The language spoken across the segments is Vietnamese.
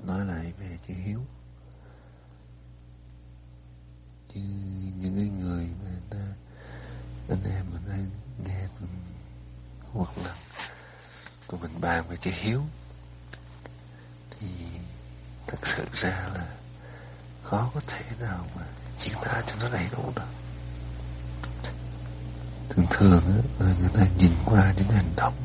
nói lại về chữ hiếu. Như những cái người mà anh em mình đang nghe một lần tụi mình bàn về chữ hiếu thì thật sự ra là khó có thể nào mà diễn tả cho nó đầy đủ được. Thường thường á, người ta nhìn qua những hành động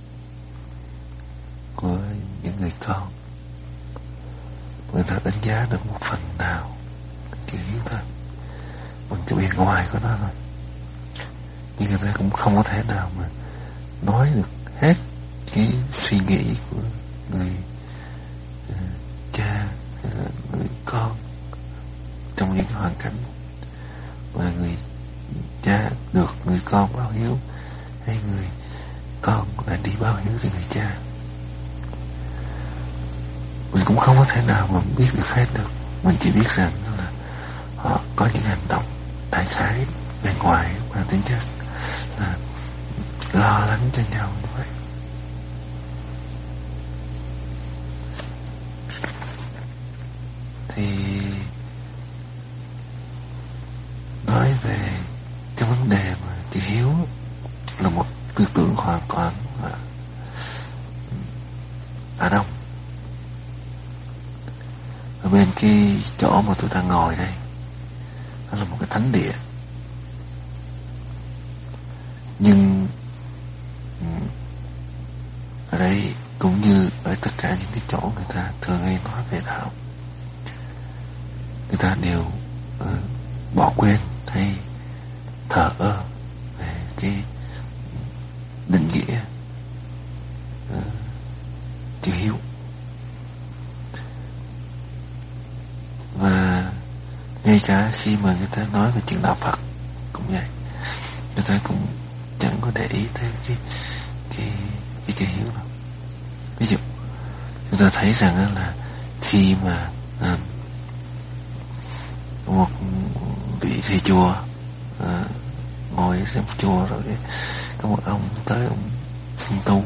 của những người con, người ta đánh giá được một phần nào chữ hiếu thôi, bằng cái bề ngoài của nó thôi, nhưng người ta cũng không có thể nào mà nói được hết cái suy nghĩ của người cha hay là người con trong những hoàn cảnh mà người cha được người con báo hiếu hay người con lại đi báo hiếu cho người cha. Mình cũng không có thể nào mà biết được hết được. Mình chỉ biết rằng là họ có những hành động đại khái bên ngoài và tính chất là lo lắng cho nhau như vậy. Thì nói về cái vấn đề mà chữ hiếu là một tư tưởng hoàn toàn Á Đông. Ở bên cái chỗ mà tôi đang ngồi đây, đó là một cái thánh địa, nhưng ở đây cũng như ở tất cả những cái chỗ người ta thường hay nói về đạo, người ta đều bỏ quên hay thờ ơ về cái định nghĩa chữ hiếu. Và ngay cả khi mà người ta nói về chuyện đạo Phật cũng vậy, người ta cũng chẳng có để ý tới cái chữ hiếu đâu. Ví dụ chúng ta thấy rằng là khi mà một vị thầy chùa ngồi xem chùa rồi có một ông tới ông xin tu,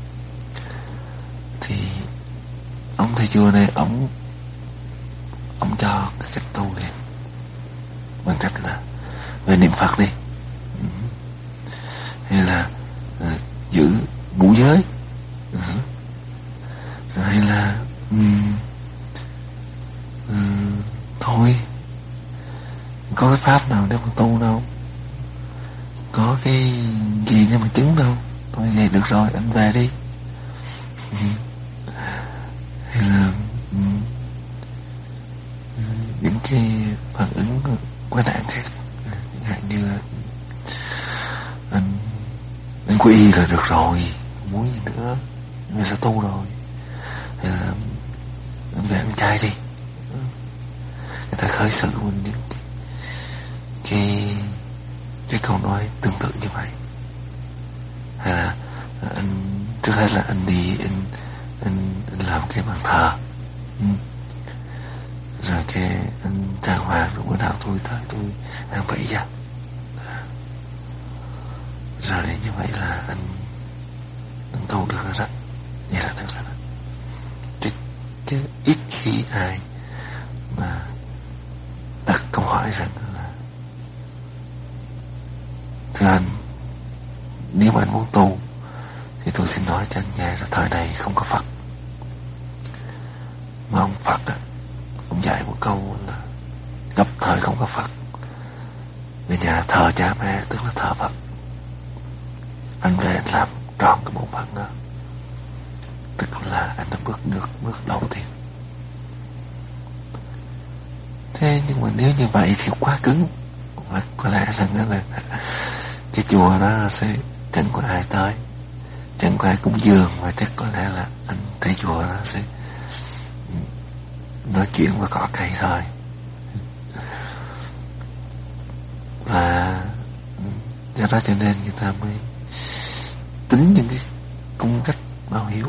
thì ông thầy chùa này ông cho cái cách tu liền bằng cách là về niệm Phật đi, hay là giữ ngũ giới, hay là thôi có cái pháp nào để mà tu đâu, có cái gì để mà chứng đâu, thôi vậy được rồi anh về đi. Hay là những cái phản ứng quá đạn khác, chẳng hạn như là anh quy y là được rồi, không muốn gì nữa, mình sẽ tu rồi, hay là anh về ăn chay đi. Người ta khởi sự của mình những cái câu nói tương tự như vậy. Hay là anh trước hết là anh đi anh làm cái bàn thờ, rồi cái anh trang hoàng, rồi bữa nào tôi tới tôi ăn bậy ra, rồi như vậy là anh tu được rồi đó, vậy là được rồi đó. Chứ ít khi ai mà đặt câu hỏi rằng là thưa anh, nếu mà anh muốn tu thì tôi xin nói cho anh nghe là thời này không có Phật, mà ông Phật ông dạy một câu là gặp thời không có Phật, về nhà thờ cha mẹ tức là thờ Phật. Anh về anh làm tròn cái bổn phận đó, tức là anh đã bước được bước đầu tiên. Thế nhưng mà nếu như vậy thì quá cứng, và có lẽ rằng là cái chùa đó sẽ chẳng có ai tới, chẳng có ai cúng dường, và chắc có lẽ là anh thầy chùa đó sẽ nói chuyện với cỏ cây thôi. Và do đó cho nên người ta mới tính những cái cung cách báo hiếu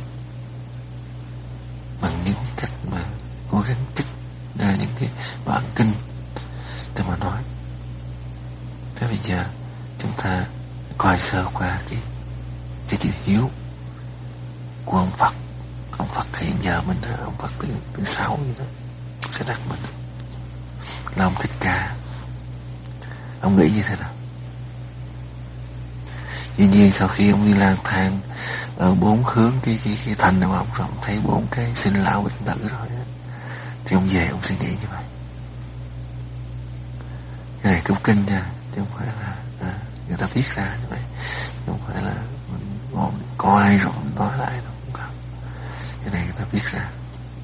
bằng những cách mà cố gắng trích ra những cái đoạn kinh để mà nói. Thế bây giờ chúng ta coi sơ qua cái chữ hiếu của ông Phật. Ông Phật Phật hiện giờ mình là ông Phật thứ 6 gì đó sẽ đặt mình là ông Thích Ca. Ông nghĩ như thế nào? Dĩ nhiên sau khi ông đi lang thang ở 4 hướng cái thành của ông, rồi ông thấy 4 cái sinh lão bệnh tử rồi đó, thì ông về ông suy nghĩ như vậy. Cái này cũng kinh nha, chứ không phải là người ta viết ra như vậy, chứ không phải là mình có ai rồi mình nói lại đâu, không có. Cái này người ta viết ra.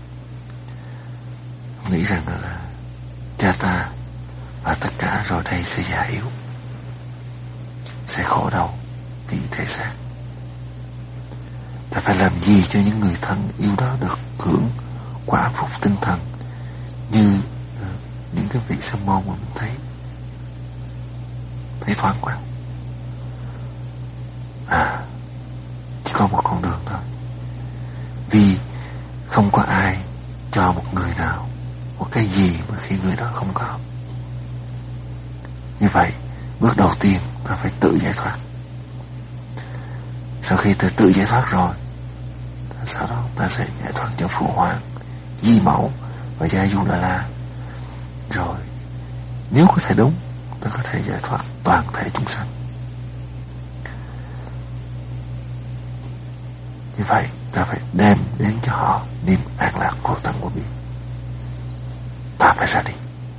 Ông nghĩ rằng là cha ta và tất cả rồi đây sẽ già yếu, sẽ khổ đau vì thể xác. Ta phải làm gì cho những người thân yêu đó được hưởng quả phúc tinh thần như những cái vị sa môn mà mình thấy thoáng quá. Chỉ có một con đường thôi, vì không có ai cho một người nào một cái gì mà khi người đó không có. Như vậy bước đầu tiên ta phải tự giải thoát. Sau khi ta tự giải thoát rồi, sau đó ta sẽ giải thoát cho Phụ Hoàng, Di Mẫu và Gia Du Đà La. Rồi nếu có thể đúng, ta có thể giải thoát toàn thể chúng sanh. Như vậy ta phải đem đến cho họ niềm an lạc vô tận vô biên. Ta phải ra đi.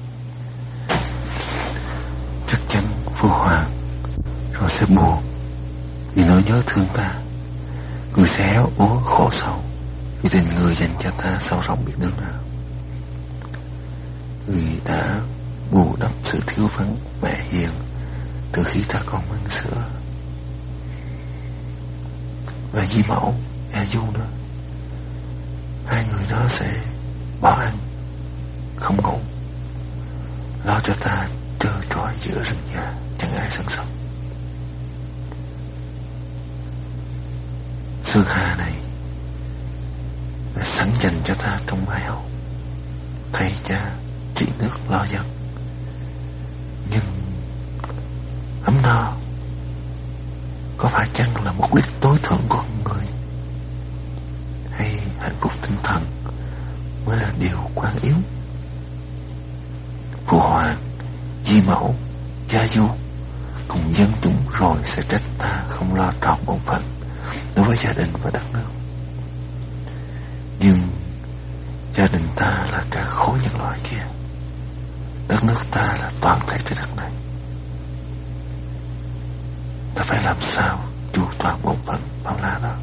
Chắc chắn Phụ Hoàng rồi sẽ buồn vì nỗi nhớ thương ta. Người sẽ héo úa khổ sầu vì tình người dành cho ta sâu rộng biết nước nào. Người đã bù đắp sự thiếu vắng mẹ hiền từ khi ta còn mang sữa. Và Di Mẫu, Gia Du nữa, hai người đó sẽ bỏ ăn không ngủ, lo cho ta trơ trọi giữa rừng già chẳng ai săn sóc. Sơn Hà này đã sẵn dành cho ta trong mái hậu, thay cha trị nước lo dân. Nhưng ấm no có phải chăng là mục đích tối thượng của con người, hay hạnh phúc tinh thần mới là điều quan yếu? Phụ Hoàng, Di Mẫu, Gia Du cùng dân chúng rồi sẽ trách ta không lo trọn bổn phận đối với gia đình và đất nước. Nhưng gia đình ta là cả khối nhân loại kia, đất nước ta là toàn thể trái đất này. Ta phải làm sao chu toàn bổn phận bao la đó.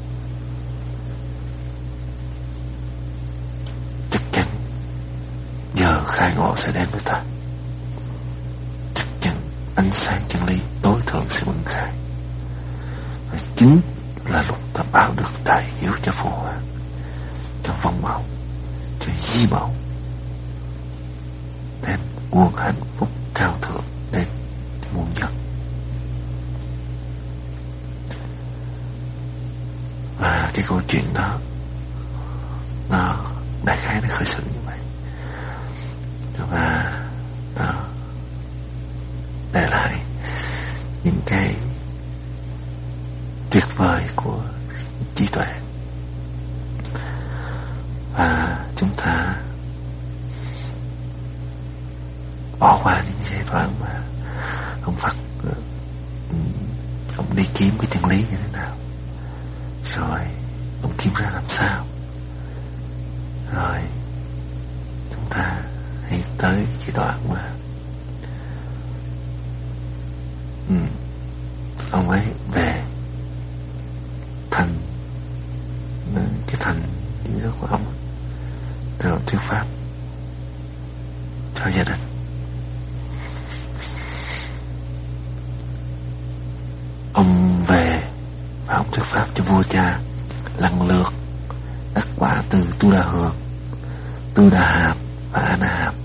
Chắc chắn giờ khai ngộ sẽ đến với ta. Chắc chắn ánh sáng chân lý tối thượng sẽ bừng khai. Và chính là lúc ta báo được đại hiếu cho Phụ Hoàng, cho Vong Mẫu, cho Di Mẫu, đem nguồn hạnh phúc cao thượng đến muôn dân. Và cái câu chuyện đó nó đại khái nó khởi sự như vậy, và nó để lại những cái tuyệt vời của trí tuệ. Và chúng ta bỏ qua những giai đoạn mà ông Phật ông đi kiếm cái chân lý như thế nào, rồi ông kiếm ra làm sao, rồi chúng ta hãy tới cái đoạn mà ông ấy về thành cái thành gì đó của ông, rồi thuyết pháp cho gia đình. Ông về và ông thuyết pháp cho vua cha lần lượt đắc quả từ Tu Đà Hường, Tu Đà Hạp và A Na Hạp.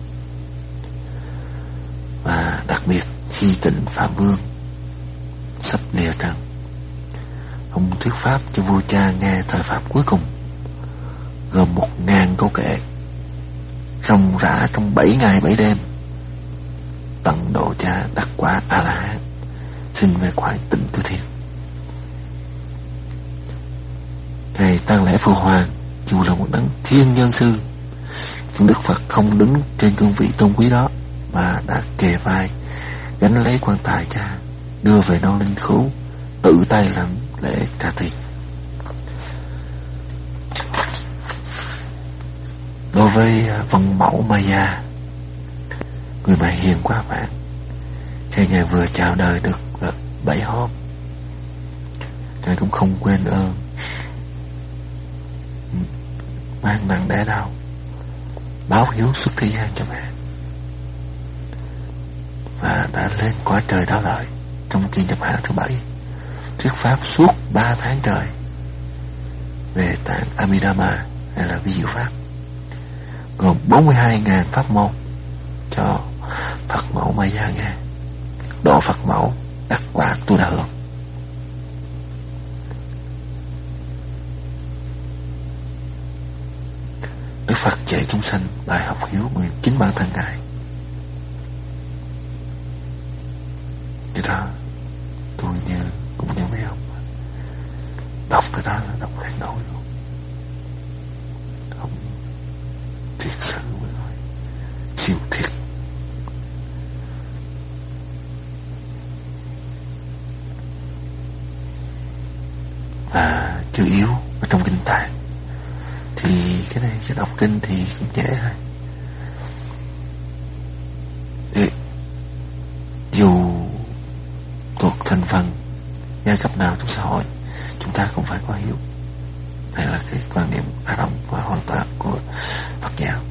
Và đặc biệt khi Tịnh Phạm Vương sắp lìa trần, ông thuyết pháp cho vua cha nghe thời pháp cuối cùng, gồm 1000 câu kệ ròng rã trong 7 ngày 7 đêm, tận độ cha đắc quả A La Hán, xin về cõi Tịnh Tư Thiên. Ngày tang lễ Phụ Hoàng, dù là một đấng thiên nhân sư, nhưng Đức Phật không đứng trên cương vị tôn quý đó, mà đã kề vai gánh lấy quan tài cha, đưa về non linh khứu, tự tay làm lễ trả tiền. Đối với Vân Mẫu Maya, người mẹ hiền quá vãng, khi Ngài vừa chào đời được 7 hôm, Ngài cũng không quên ơn mang nặng đẻ đau báo hiếu suốt thế gian cho mẹ, và đã lên cõi trời Đạo Lợi trong kỳ nhập hạ thứ 7, thuyết pháp suốt 3 tháng trời về tạng Abhidhamma, hay là vi diệu pháp, gồm 42.000 pháp môn cho Phật mẫu Maya nghe, độ Phật mẫu đắc quả Tu Đà Hưởng. Đức Phật dạy chúng sanh bài học hiếu của chính bản thân Ngài. Cái đó tôi cũng như mấy ông đọc từ đó là đọc hết nổi luôn. Ông thiệt sự mới nói chịu thiệt. Và chữ yếu ở trong kinh tạng thì cái này cái đọc kinh thì cũng dễ thôi. Dù thuộc thành phần giai cấp nào trong xã hội, chúng ta cũng phải có hiếu. Đây là cái quan niệm á đông và hoàn toàn của Phật giáo,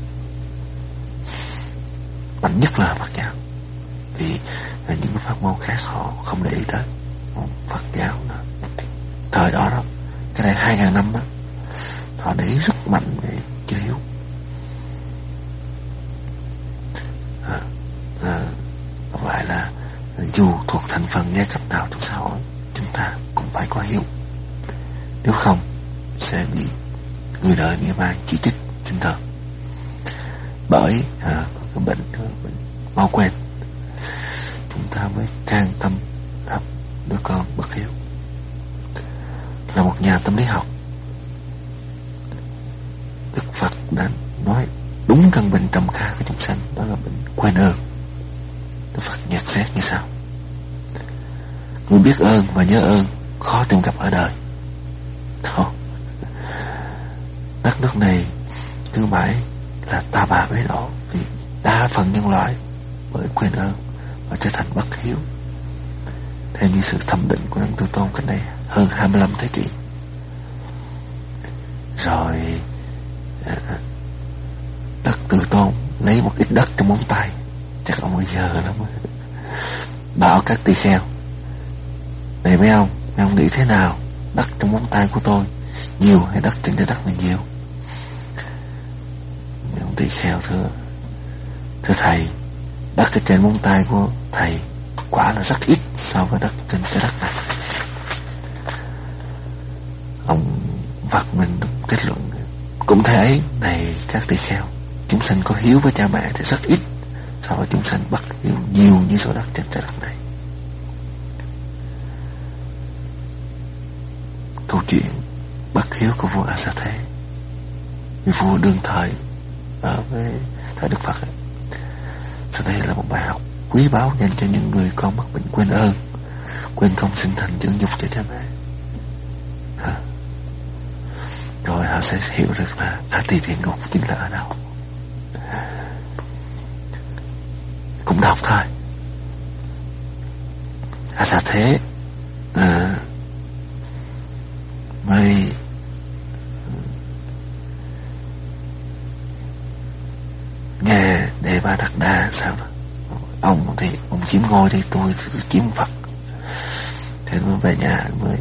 mạnh nhất là Phật giáo, vì những cái pháp môn khác họ không để ý tới. Phật giáo đó, thời đó đó, cái này 2.000 năm đó, họ để ý rất mạnh về chữ hiếu. Còn lại là dù thuộc thành phần giai cấp nào trong xã hội, chúng ta cũng phải có hiếu, nếu không sẽ bị người đời nghĩa mai chỉ trích khinh thường. Bởi có cái bệnh mau quên, chúng ta mới can tâm đắp đứa con bất hiếu. Là một nhà tâm lý học, Đức Phật đã nói đúng căn bệnh trầm kha của chúng sanh, đó là bệnh quên ơn. Đức Phật nhận xét như sau: người biết ơn và nhớ ơn khó tìm gặp ở đời. Đất nước này cứ mãi là ta bà bế độ, vì đa phần nhân loại bởi quên ơn và trở thành bất hiếu, theo như sự thẩm định của Đấng Từ Tôn cách đây hơn 25 thế kỷ. Rồi Đất Từ Tôn lấy một ít đất trong móng tay, chắc ông bây giờ lắm, bảo các tỳ kheo: này mấy ông nghĩ thế nào, đất trong móng tay của tôi nhiều hay đất trên trái đất này nhiều? Mấy ông tỳ kheo thưa thầy, đất ở trên móng tay của thầy quả là rất ít so với đất trên trái đất này. Ông Phật mình kết luận cũng thế ấy, này các tỳ kheo, chúng sanh có hiếu với cha mẹ thì rất ít so với chúng sanh bất hiếu nhiều như số đất trên trái đất này. Câu chuyện bất hiếu của vua A Sa Thế, vị vua đương thời ở với thời Đức Phật ấy. Sau đây là một bài học quý báu dành cho những người con mắc bệnh quên ơn, quên công sinh thành dưỡng dục cho cha mẹ. Rồi họ sẽ hiểu được là A Tỳ Địa Ngục chính là ở đâu. Cũng đọc thôi. A Sa Thế mới nghe Đề Ba Đạt Đa sao đó, ông thì ông chiếm ngôi đi, tôi chiếm Phật. Thế mới về nhà mới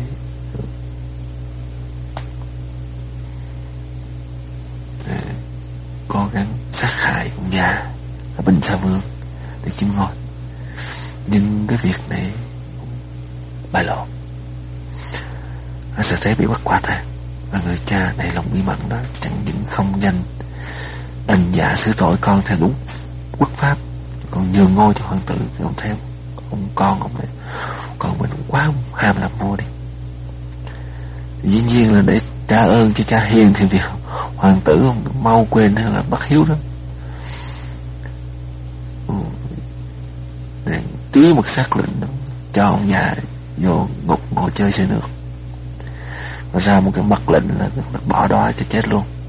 cố gắng sát hại ông già ở Bình Sa Vương để chiếm ngôi. Nhưng cái việc này bại lộ, A Sa Thế bị bắt quả tang, và người cha này lòng bí mẫn đó chẳng những không danh đành dạ xử tội con theo đúng quốc pháp, còn nhường ngôi cho hoàng tử thì ông theo ông con ông này, còn mình cũng quá ham làm vua đi. Dĩ nhiên là để trả ơn cho cha hiền thì việc hoàng tử không, mau quên hay là bắt Hiếu đó. Để ký một sắc lệnh đó, cho ông già vô ngục ngồi chơi xe nước, rồi ra một cái mật lệnh là bỏ đói cho chết luôn.